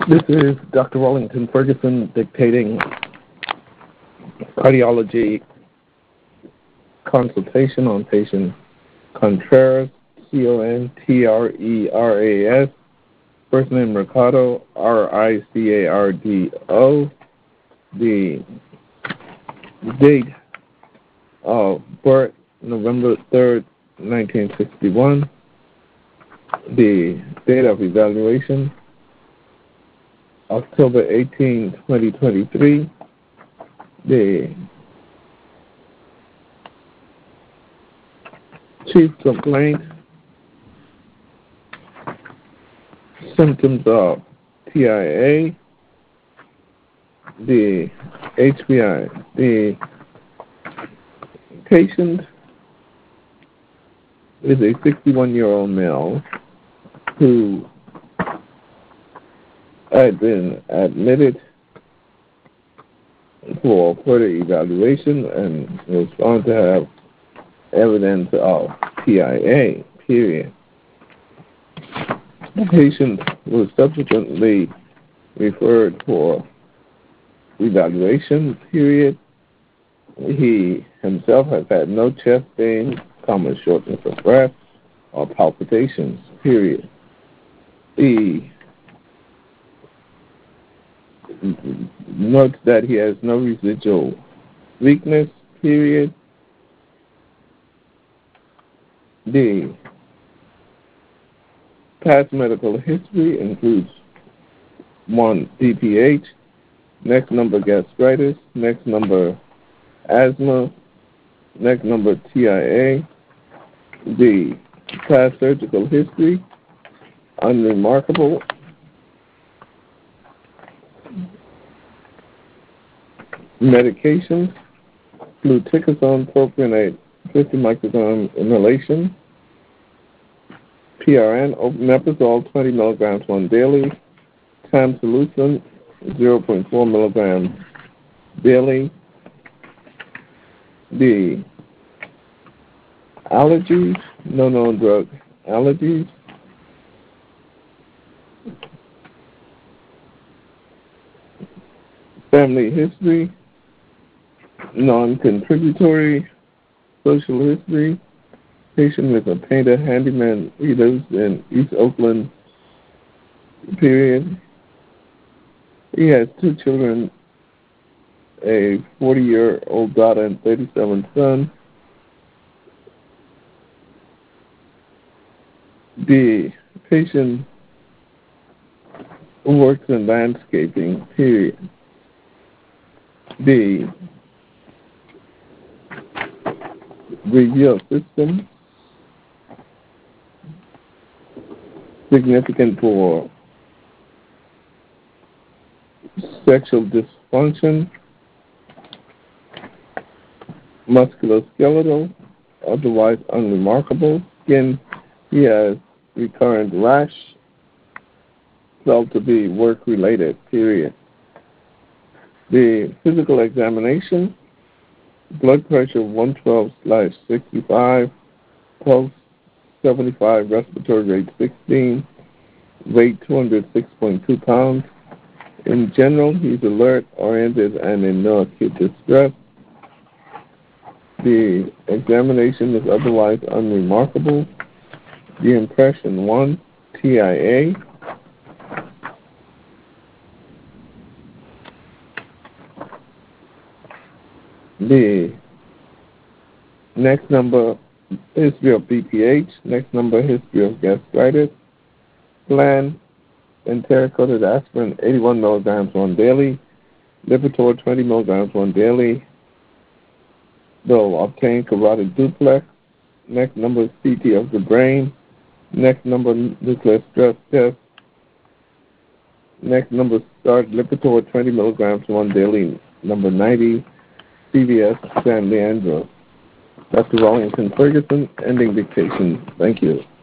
This is Dr. Wellington Ferguson dictating cardiology consultation on patient Contreras, Contreras, first name Ricardo, Ricardo. The date of birth, November 3rd, 1961. The date of evaluation, October 18, 2023. The chief complaint, symptoms of TIA, the HBI. The patient is a 61-year-old male who had been admitted for further evaluation and was found to have evidence of TIA, period. The patient was subsequently referred for evaluation, period. He himself has had no chest pain, common shortness of breath, or palpitations, period. He notes that he has no residual weakness, period. The past medical history includes 1, BPH, next number gastritis, next number asthma, next number TIA. The past surgical history, unremarkable. Medications, fluticasone propionate 50 microgram inhalation, PRN, omeprazole 20 milligrams once daily, tamsulosin 0.4 milligrams daily. The allergies, no known drug allergies. Family history, non-contributory. Social history, patient with a painter handyman. He lives in East Oakland, period. He has 2 children, a 40-year-old daughter and 37 son. The patient works in landscaping, period. The review of systems, significant for sexual dysfunction, musculoskeletal, otherwise unremarkable. Skin, he has recurrent rash, felt to be work-related, period. The physical examination, blood pressure 112/65, pulse 75, respiratory rate 16, weight 206.2 pounds. In general, he's alert, oriented, and in no acute distress. The examination is otherwise unremarkable. The impression 1, TIA. The next number, history of BPH. Next number, history of gastritis. Plan, enteric-coated aspirin 81 milligrams once daily. Lipitor 20 milligrams once daily. They'll obtain carotid duplex. Next number, CT of the brain. Next number, nuclear stress test. Next number, start Lipitor 20 milligrams once daily. Number 90, CVS San Leandro. Dr. Wellington Ferguson, ending dictation. Thank you.